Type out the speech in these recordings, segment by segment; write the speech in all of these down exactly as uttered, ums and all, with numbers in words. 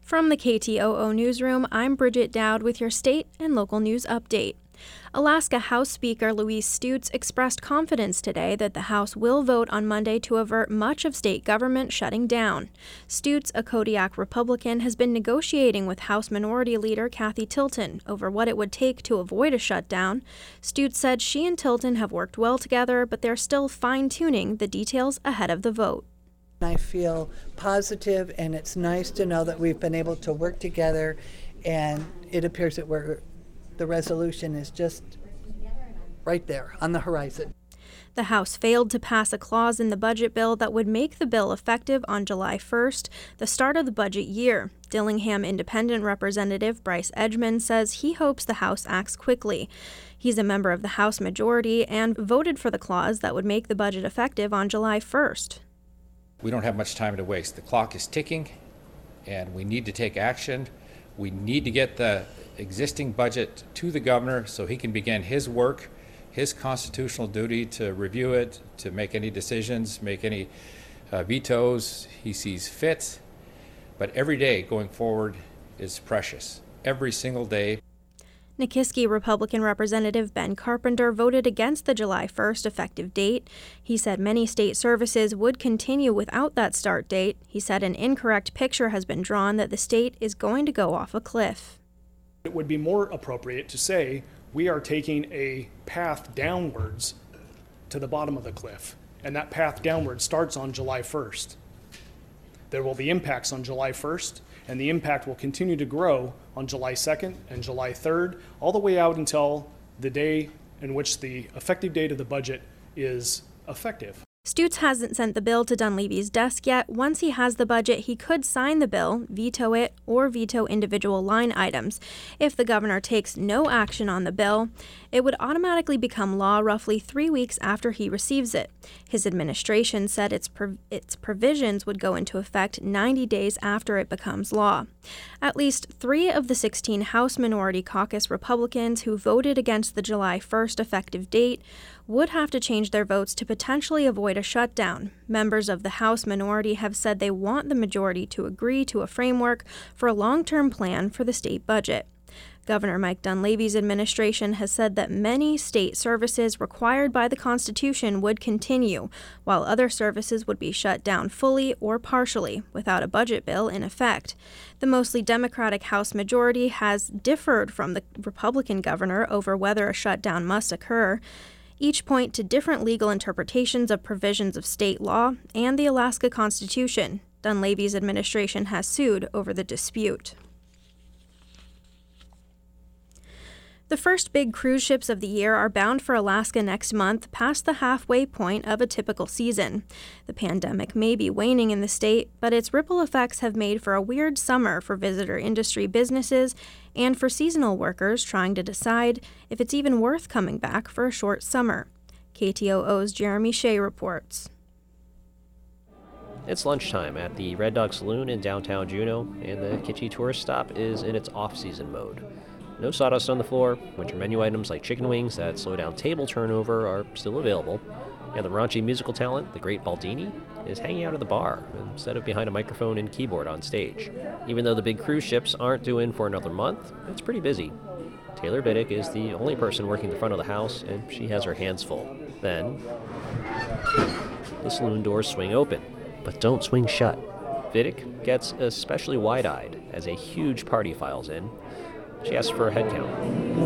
From the K T O O Newsroom, I'm Bridget Dowd with your state and local news update. Alaska House Speaker Louise Stutes expressed confidence today that the House will vote on Monday to avert much of state government shutting down. Stutes, a Kodiak Republican, has been negotiating with House Minority Leader Kathy Tilton over what it would take to avoid a shutdown. Stutes said she and Tilton have worked well together, but they're still fine-tuning the details ahead of the vote. I feel positive, and it's nice to know that we've been able to work together, and it appears that we're, the resolution is just right there on the horizon. The House failed to pass a clause in the budget bill that would make the bill effective on July first, the start of the budget year. Dillingham Independent Representative Bryce Edgman says he hopes the House acts quickly. He's a member of the House majority and voted for the clause that would make the budget effective on July first. We don't have much time to waste. The clock is ticking, and we need to take action. We need to get the existing budget to the governor so he can begin his work, his constitutional duty to review it, to make any decisions, make any uh, vetoes he sees fit. But every day going forward is precious. Every single day. Nikiski Republican Representative Ben Carpenter voted against the July first effective date. He said many state services would continue without that start date. He said an incorrect picture has been drawn that the state is going to go off a cliff. It would be more appropriate to say we are taking a path downwards to the bottom of the cliff, and that path downward starts on July first. There will be impacts on July first, and the impact will continue to grow on July second and July third, all the way out until the day in which the effective date of the budget is effective. Stutes hasn't sent the bill to Dunleavy's desk yet. Once he has the budget, he could sign the bill, veto it, or veto individual line items. If the governor takes no action on the bill, it would automatically become law roughly three weeks after he receives it. His administration said its prov- its provisions would go into effect ninety days after it becomes law. At least three of the sixteen House Minority Caucus Republicans who voted against the July first effective date would have to change their votes to potentially avoid a shutdown. Members of the House minority have said they want the majority to agree to a framework for a long-term plan for the state budget. Governor Mike Dunleavy's administration has said that many state services required by the Constitution would continue, while other services would be shut down fully or partially without a budget bill in effect. The mostly Democratic House majority has differed from the Republican governor over whether a shutdown must occur. Each point to different legal interpretations of provisions of state law and the Alaska Constitution. Dunleavy's administration has sued over the dispute. The first big cruise ships of the year are bound for Alaska next month, past the halfway point of a typical season. The pandemic may be waning in the state, but its ripple effects have made for a weird summer for visitor industry businesses and for seasonal workers trying to decide if it's even worth coming back for a short summer. K T O O's Jeremy Shea reports. It's lunchtime at the Red Dog Saloon in downtown Juneau, and the Kitschy tourist stop is in its off-season mode. No sawdust on the floor, winter menu items like chicken wings that slow down table turnover are still available, and the raunchy musical talent, the great Baldini, is hanging out at the bar instead of behind a microphone and keyboard on stage. Even though the big cruise ships aren't due in for another month, it's pretty busy. Taylor Biddick is the only person working the front of the house, and she has her hands full. Then, the saloon doors swing open, but don't swing shut. Biddick gets especially wide-eyed as a huge party files in. She asks for a head count.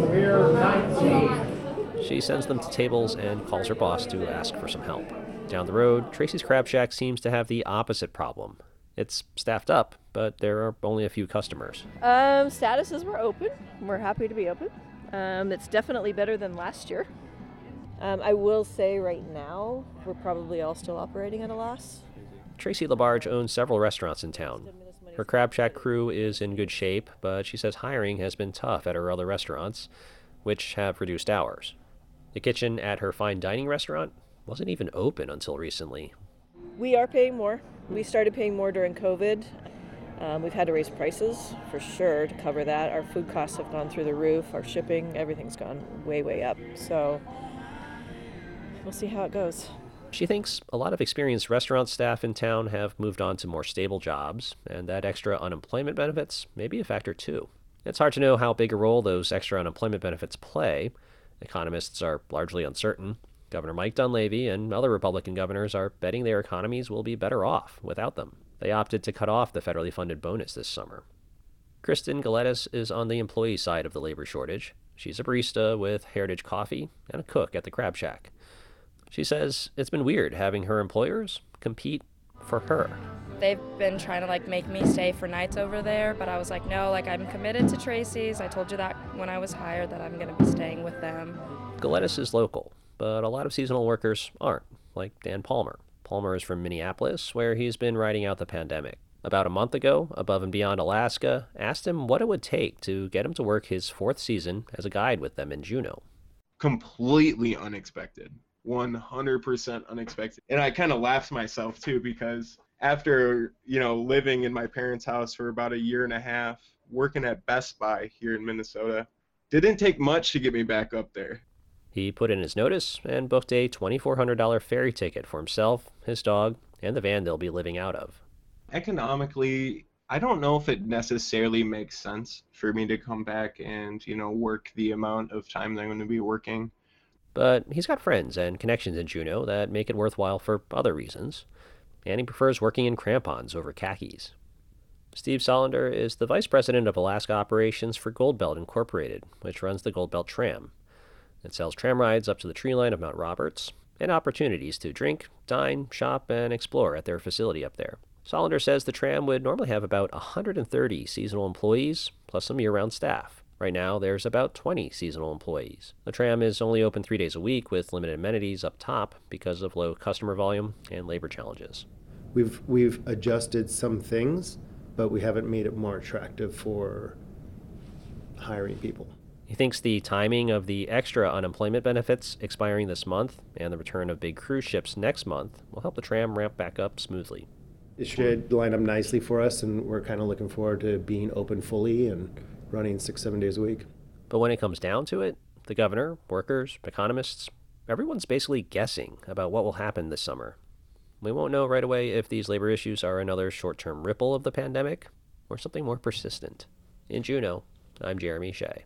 She sends them to tables and calls her boss to ask for some help. Down the road, Tracy's Crab Shack seems to have the opposite problem. It's staffed up, but there are only a few customers. Um, status is we're open. We're happy to be open. Um, it's definitely better than last year. Um, I will say right now, we're probably all still operating at a loss. Tracy LaBarge owns several restaurants in town. Her Crab Shack crew is in good shape, but she says hiring has been tough at her other restaurants, which have reduced hours. The kitchen at her fine dining restaurant wasn't even open until recently. We are paying more. We started paying more during COVID. Um, we've had to raise prices for sure to cover that. Our food costs have gone through the roof. Our shipping, everything's gone way, way up. So we'll see how it goes. She thinks a lot of experienced restaurant staff in town have moved on to more stable jobs, and that extra unemployment benefits may be a factor too. It's hard to know how big a role those extra unemployment benefits play. Economists are largely uncertain. Governor Mike Dunleavy and other Republican governors are betting their economies will be better off without them. They opted to cut off the federally funded bonus this summer. Kristen Galetis is on the employee side of the labor shortage. She's a barista with Heritage Coffee and a cook at the Crab Shack. She says it's been weird having her employers compete for her. They've been trying to like make me stay for nights over there, but I was like, no, like I'm committed to Tracy's. I told you that when I was hired that I'm going to be staying with them. Galetis is local, but a lot of seasonal workers aren't, like Dan Palmer. Palmer is from Minneapolis, where he's been riding out the pandemic. About a month ago, Above and Beyond Alaska asked him what it would take to get him to work his fourth season as a guide with them in Juneau. Completely unexpected. one hundred percent unexpected. And I kind of laughed myself too, because after, you know, living in my parents' house for about a year and a half, working at Best Buy here in Minnesota, didn't take much to get me back up there. He put in his notice and booked a twenty-four hundred dollars ferry ticket for himself, his dog, and the van they'll be living out of. Economically, I don't know if it necessarily makes sense for me to come back and, you know, work the amount of time that I'm going to be working. But he's got friends and connections in Juneau that make it worthwhile for other reasons, and he prefers working in crampons over khakis. Steve Solander is the vice president of Alaska operations for Goldbelt Incorporated, which runs the Goldbelt Tram. It sells tram rides up to the tree line of Mount Roberts and opportunities to drink, dine, shop, and explore at their facility up there. Solander says the tram would normally have about one hundred thirty seasonal employees, plus some year-round staff. Right now, there's about twenty seasonal employees. The tram is only open three days a week with limited amenities up top because of low customer volume and labor challenges. We've we've adjusted some things, but we haven't made it more attractive for hiring people. He thinks the timing of the extra unemployment benefits expiring this month and the return of big cruise ships next month will help the tram ramp back up smoothly. It should line up nicely for us, and we're kind of looking forward to being open fully and running six, seven days a week. But when it comes down to it, the governor, workers, economists, everyone's basically guessing about what will happen this summer. We won't know right away if these labor issues are another short-term ripple of the pandemic or something more persistent. In Juneau, I'm Jeremy Shea.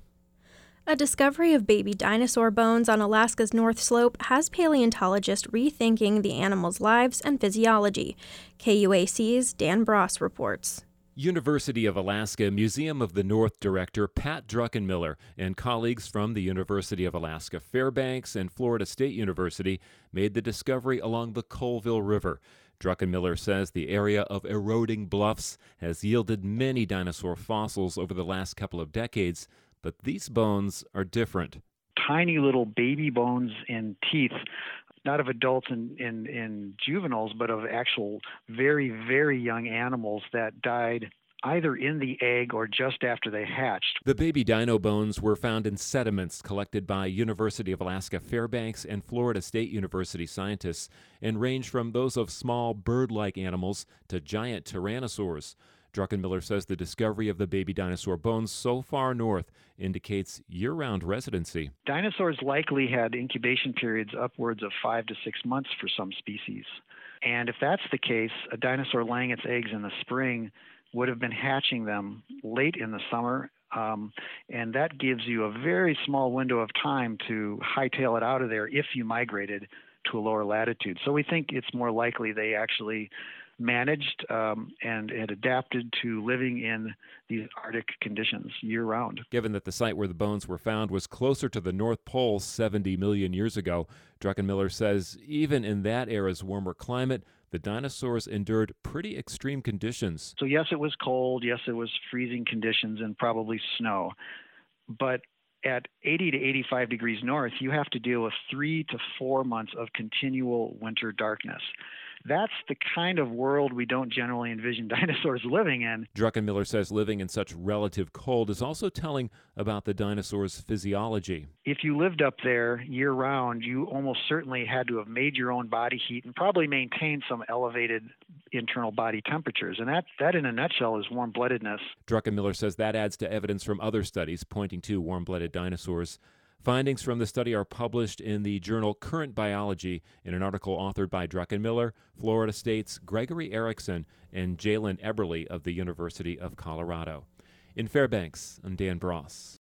A discovery of baby dinosaur bones on Alaska's North Slope has paleontologists rethinking the animals' lives and physiology. K U A C's Dan Bross reports. University of Alaska Museum of the North director Pat Druckenmiller and colleagues from the University of Alaska Fairbanks and Florida State University made the discovery along the Colville River. Druckenmiller says the area of eroding bluffs has yielded many dinosaur fossils over the last couple of decades, but these bones are different. Tiny little baby bones and teeth, not of adults and, and, and juveniles, but of actual very, very young animals that died either in the egg or just after they hatched. The baby dino bones were found in sediments collected by University of Alaska Fairbanks and Florida State University scientists and range from those of small bird-like animals to giant tyrannosaurs. Druckenmiller says the discovery of the baby dinosaur bones so far north indicates year-round residency. Dinosaurs likely had incubation periods upwards of five to six months for some species. And if that's the case, a dinosaur laying its eggs in the spring would have been hatching them late in the summer, um, and that gives you a very small window of time to hightail it out of there if you migrated to a lower latitude. So we think it's more likely they actually managed um, and, and adapted to living in these Arctic conditions year-round. Given that the site where the bones were found was closer to the North Pole seventy million years ago, Druckenmiller says even in that era's warmer climate, the dinosaurs endured pretty extreme conditions. So yes, it was cold, yes, it was freezing conditions and probably snow, but at eighty to eighty-five degrees north, you have to deal with three to four months of continual winter darkness. That's the kind of world we don't generally envision dinosaurs living in. Druckenmiller says living in such relative cold is also telling about the dinosaurs' physiology. If you lived up there year-round, you almost certainly had to have made your own body heat and probably maintained some elevated internal body temperatures. And that, that in a nutshell, is warm-bloodedness. Druckenmiller says that adds to evidence from other studies pointing to warm-blooded dinosaurs. Findings from the study are published in the journal Current Biology in an article authored by Druckenmiller, Florida State's Gregory Erickson, and Jalen Eberly of the University of Colorado. In Fairbanks, I'm Dan Bross.